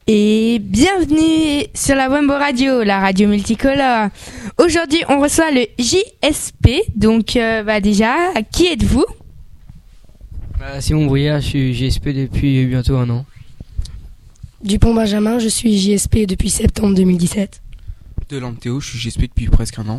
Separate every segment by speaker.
Speaker 1: Et bienvenue sur la Wembo Radio, la radio multicolore. Aujourd'hui, on reçoit le JSP. Donc, déjà, qui êtes-vous ?
Speaker 2: Simon Brouillard, je suis JSP depuis bientôt 1 an.
Speaker 3: Dupont Benjamin, je suis JSP depuis septembre 2017.
Speaker 4: Delampe Théo, je suis JSP depuis presque 1 an.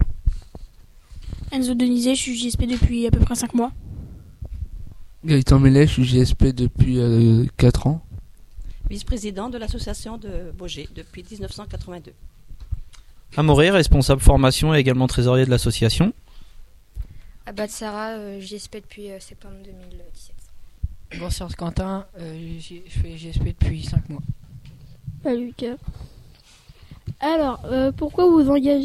Speaker 5: Enzo Denizet, je suis JSP depuis à peu près 5 mois.
Speaker 6: Gaëtan Mellet, je suis JSP depuis 4 ans.
Speaker 7: Vice-président de l'association de Baugé depuis 1982.
Speaker 8: Amoré, responsable formation et également trésorier de l'association.
Speaker 9: Abad Sarah, JSP depuis septembre 2017.
Speaker 10: Bonsoir Quentin, je fais JSP depuis 5 mois.
Speaker 5: Lucas. Alors, pourquoi vous engagez-vous ?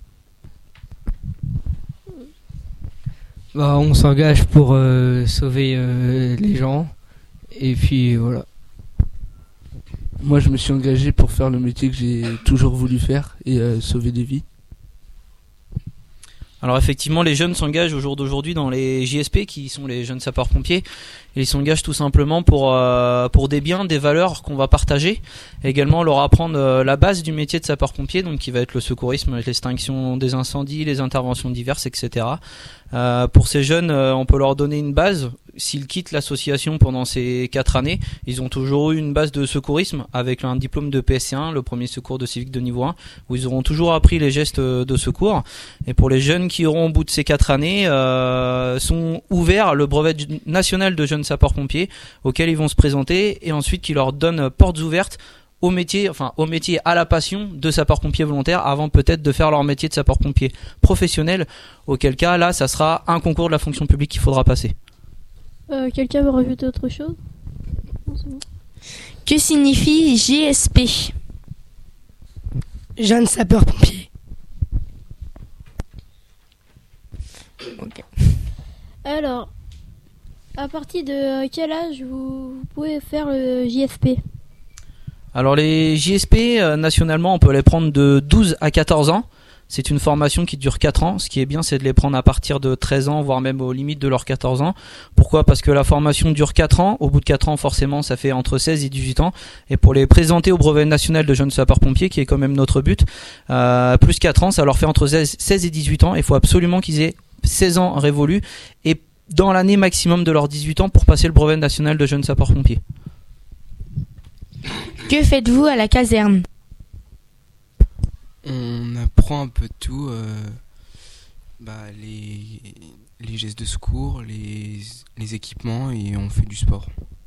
Speaker 2: On s'engage pour sauver les gens. Et puis voilà.
Speaker 6: Moi, je me suis engagé pour faire le métier que j'ai toujours voulu faire et sauver des vies.
Speaker 8: Alors effectivement, les jeunes s'engagent au jour d'aujourd'hui dans les JSP, qui sont les jeunes sapeurs-pompiers. Et ils s'engagent tout simplement pour des biens, des valeurs qu'on va partager. Et également leur apprendre la base du métier de sapeur-pompier, donc qui va être le secourisme, l'extinction des incendies, les interventions diverses, etc. Pour ces jeunes, on peut leur donner une base. S'ils quittent l'association pendant ces 4 années, ils ont toujours eu une base de secourisme avec un diplôme de PSC1, le premier secours de civique de niveau 1, où ils auront toujours appris les gestes de secours. Et pour les jeunes qui auront au bout de ces 4 années, sont ouverts le brevet national de jeunes sapeurs-pompiers auquel ils vont se présenter et ensuite qui leur donne portes ouvertes au métier, à la passion de sapeur-pompier volontaire avant peut-être de faire leur métier de sapeur-pompier professionnel, auquel cas là ça sera un concours de la fonction publique qu'il faudra passer.
Speaker 5: Quelqu'un veut rajouter autre chose ? Non, c'est bon.
Speaker 1: Que signifie JSP ?
Speaker 3: Jeune sapeur-pompier.
Speaker 1: Okay.
Speaker 5: Alors, à partir de quel âge vous pouvez faire le JSP ?
Speaker 8: Alors les JSP, nationalement, on peut les prendre de 12 à 14 ans. C'est une formation qui dure 4 ans. Ce qui est bien, c'est de les prendre à partir de 13 ans, voire même aux limites de leurs 14 ans. Pourquoi ? Parce que la formation dure 4 ans. Au bout de 4 ans, forcément, ça fait entre 16 et 18 ans. Et pour les présenter au brevet national de jeunes sapeurs-pompiers, qui est quand même notre but, plus 4 ans, ça leur fait entre 16 et 18 ans. Il faut absolument qu'ils aient 16 ans révolus et dans l'année maximum de leurs 18 ans pour passer le brevet national de jeunes sapeurs-pompiers.
Speaker 1: Que faites-vous à la caserne ?
Speaker 4: On apprend un peu de tout, les gestes de secours, les équipements et on fait du sport.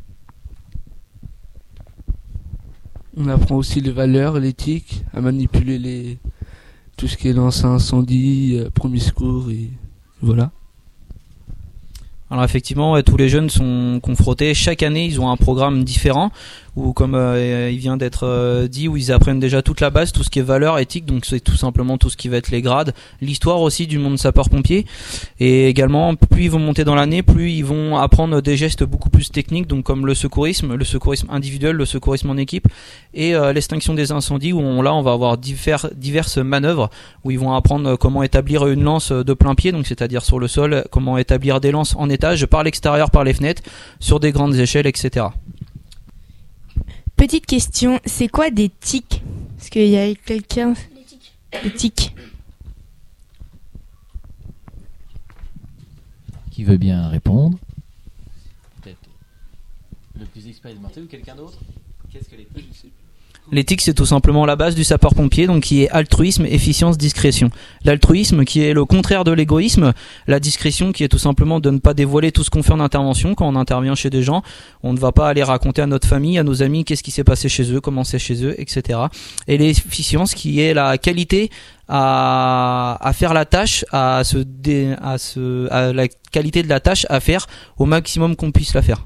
Speaker 6: On apprend aussi les valeurs, l'éthique, à manipuler tout ce qui est lance à incendie, premier secours et voilà.
Speaker 8: Alors effectivement, tous les jeunes sont confrontés. Chaque année, ils ont un programme différent où, comme il vient d'être dit, où ils apprennent déjà toute la base, tout ce qui est valeur, éthique. Donc c'est tout simplement tout ce qui va être les grades, l'histoire aussi du monde sapeur-pompier. Et également, plus ils vont monter dans l'année, plus ils vont apprendre des gestes beaucoup plus techniques, donc comme le secourisme individuel, le secourisme en équipe, et l'extinction des incendies, où on va avoir diverses manœuvres, où ils vont apprendre comment établir une lance de plein pied, donc c'est-à-dire sur le sol, comment établir des lances en étage, par l'extérieur, par les fenêtres, sur des grandes échelles, etc.
Speaker 1: Petite question, c'est quoi des tics ? Est-ce qu'il y a quelqu'un ? Les tics.
Speaker 11: Qui veut bien répondre ? Peut-être le plus expérimenté ou quelqu'un d'autre ? Qu'est-ce que les tics ?
Speaker 8: L'éthique, c'est tout simplement la base du sapeur-pompier, donc qui est altruisme, efficience, discrétion. L'altruisme qui est le contraire de l'égoïsme, la discrétion qui est tout simplement de ne pas dévoiler tout ce qu'on fait en intervention. Quand on intervient chez des gens, on ne va pas aller raconter à notre famille, à nos amis, qu'est-ce qui s'est passé chez eux, comment c'est chez eux, etc. Et l'efficience qui est la qualité à faire la tâche, à la qualité de la tâche à faire au maximum qu'on puisse la faire.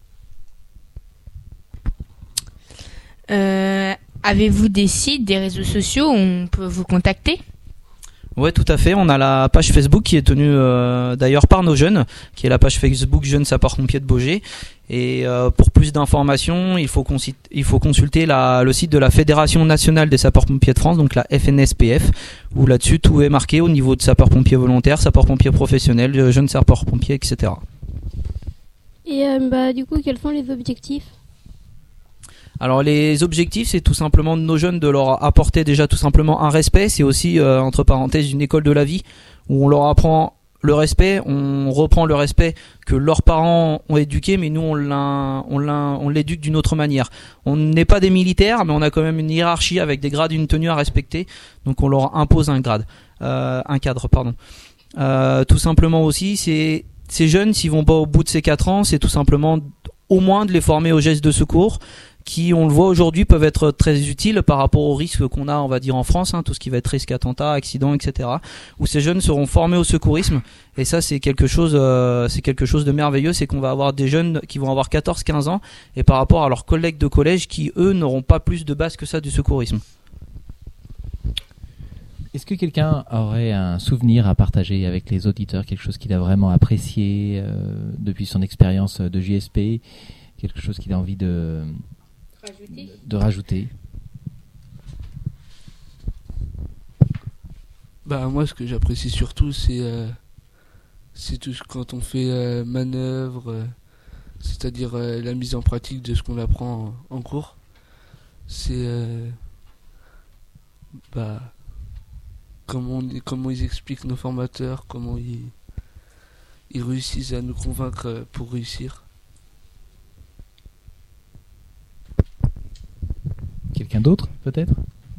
Speaker 1: Avez-vous des sites, des réseaux sociaux où on peut vous contacter ?
Speaker 8: Ouais, tout à fait. On a la page Facebook qui est tenue d'ailleurs par nos jeunes, qui est la page Facebook Jeunes Sapeurs-Pompiers de Baugé. Et pour plus d'informations, il faut consulter le site de la Fédération Nationale des Sapeurs-Pompiers de France, donc la FNSPF, où là-dessus tout est marqué au niveau de sapeurs-pompiers volontaires, sapeurs-pompiers professionnels, jeunes sapeurs-pompiers, etc.
Speaker 5: Et du coup, quels sont les objectifs ?
Speaker 8: Alors les objectifs, c'est tout simplement de nos jeunes de leur apporter déjà tout simplement un respect. C'est aussi entre parenthèses une école de la vie où on leur apprend le respect, on reprend le respect que leurs parents ont éduqué, mais nous on l'éduque d'une autre manière. On n'est pas des militaires, mais on a quand même une hiérarchie avec des grades, une tenue à respecter. Donc on leur impose un cadre, pardon. Tout simplement aussi, c'est ces jeunes, s'ils vont pas au bout de ces 4 ans, c'est tout simplement au moins de les former aux gestes de secours, qui, on le voit aujourd'hui, peuvent être très utiles par rapport aux risques qu'on a, on va dire, en France, tout ce qui va être risque attentat, accident, etc. Où ces jeunes seront formés au secourisme. Et ça, c'est quelque chose de merveilleux, c'est qu'on va avoir des jeunes qui vont avoir 14-15 ans, et par rapport à leurs collègues de collège qui, eux, n'auront pas plus de base que ça du secourisme.
Speaker 11: Est-ce que quelqu'un aurait un souvenir à partager avec les auditeurs, quelque chose qu'il a vraiment apprécié depuis son expérience de JSP, quelque chose qu'il a envie de rajouter?
Speaker 6: Moi, ce que j'apprécie surtout, c'est tout quand on fait manœuvre, c'est-à-dire la mise en pratique de ce qu'on apprend en cours. C'est comment ils expliquent nos formateurs, comment ils réussissent à nous convaincre pour réussir.
Speaker 11: Quelqu'un d'autre, peut-être?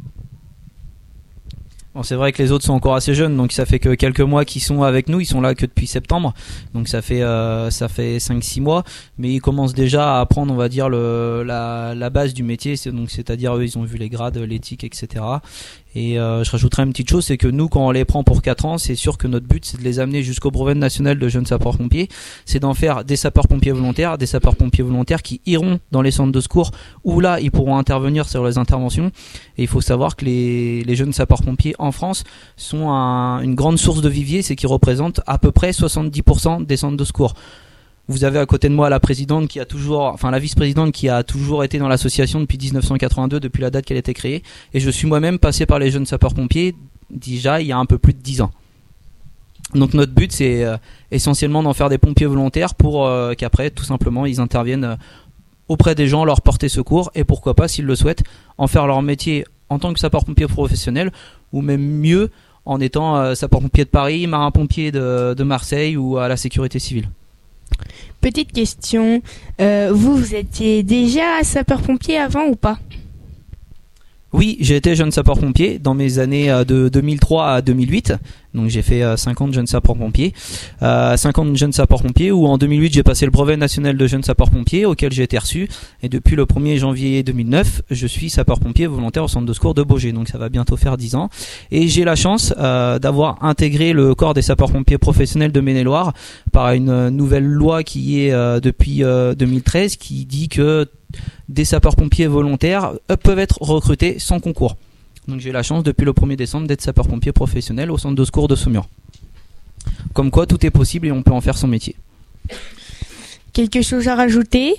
Speaker 8: Bon, c'est vrai que les autres sont encore assez jeunes, donc ça fait que quelques mois qu'ils sont avec nous, ils sont là que depuis septembre, donc ça fait 5-6 mois, mais ils commencent déjà à apprendre, on va dire, la base du métier, c'est-à-dire eux ils ont vu les grades, l'éthique, etc. Et je rajouterais une petite chose, c'est que nous, quand on les prend pour 4 ans, c'est sûr que notre but, c'est de les amener jusqu'au brevet national de jeunes sapeurs-pompiers. C'est d'en faire des sapeurs-pompiers volontaires qui iront dans les centres de secours, où là, ils pourront intervenir sur les interventions. Et il faut savoir que les jeunes sapeurs-pompiers en France sont une grande source de vivier, c'est qu'ils représentent à peu près 70% des centres de secours. Vous avez à côté de moi la vice-présidente qui a toujours été dans l'association depuis 1982, depuis la date qu'elle a été créée. Et je suis moi-même passé par les jeunes sapeurs-pompiers, déjà il y a un peu plus de 10 ans. Donc notre but, c'est essentiellement d'en faire des pompiers volontaires pour qu'après, tout simplement, ils interviennent auprès des gens, leur porter secours. Et pourquoi pas, s'ils le souhaitent, en faire leur métier en tant que sapeurs-pompiers professionnels, ou même mieux, en étant sapeurs-pompiers de Paris, marins-pompiers de Marseille ou à la sécurité civile.
Speaker 1: Petite question, vous étiez déjà sapeur-pompier avant ou pas?
Speaker 8: Oui, j'ai été jeune sapeur-pompier dans mes années de 2003 à 2008. Donc j'ai fait 5 ans de jeune sapeur-pompier. 5 ans de jeune sapeur-pompier où en 2008 j'ai passé le brevet national de jeune sapeur-pompier auquel j'ai été reçu. Et depuis le 1er janvier 2009, je suis sapeur-pompier volontaire au centre de secours de Baugé. Donc ça va bientôt faire 10 ans. Et j'ai la chance d'avoir intégré le corps des sapeurs-pompiers professionnels de Maine-et-Loire par une nouvelle loi qui est depuis 2013 qui dit que des sapeurs-pompiers volontaires peuvent être recrutés sans concours. Donc j'ai la chance depuis le 1er décembre d'être sapeur-pompier professionnel au centre de secours de Saumur. Comme quoi tout est possible et on peut en faire son métier.
Speaker 1: Quelque chose à rajouter?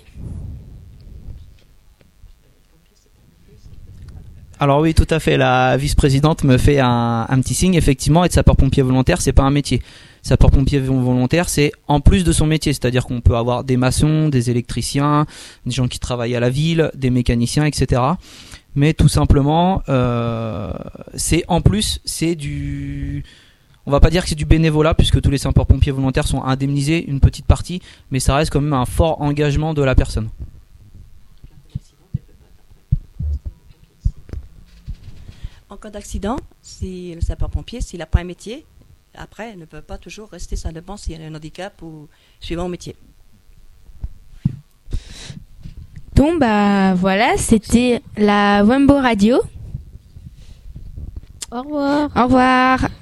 Speaker 8: Alors oui, tout à fait. La vice-présidente me fait un petit signe. Effectivement, être sapeur-pompier volontaire, c'est pas un métier. Sapeur-pompier volontaire, c'est en plus de son métier. C'est-à-dire qu'on peut avoir des maçons, des électriciens, des gens qui travaillent à la ville, des mécaniciens, etc. Mais tout simplement, c'est en plus, c'est du... On va pas dire que c'est du bénévolat puisque tous les sapeurs-pompiers volontaires sont indemnisés, une petite partie, mais ça reste quand même un fort engagement de la personne.
Speaker 7: En cas d'accident, si le sapeur-pompier, s'il n'a pas un métier, après, il ne peut pas toujours rester, ça dépend s'il y a un handicap ou suivant au métier.
Speaker 1: Donc, voilà, c'était la Wembo Radio.
Speaker 5: Au revoir.
Speaker 1: Au revoir.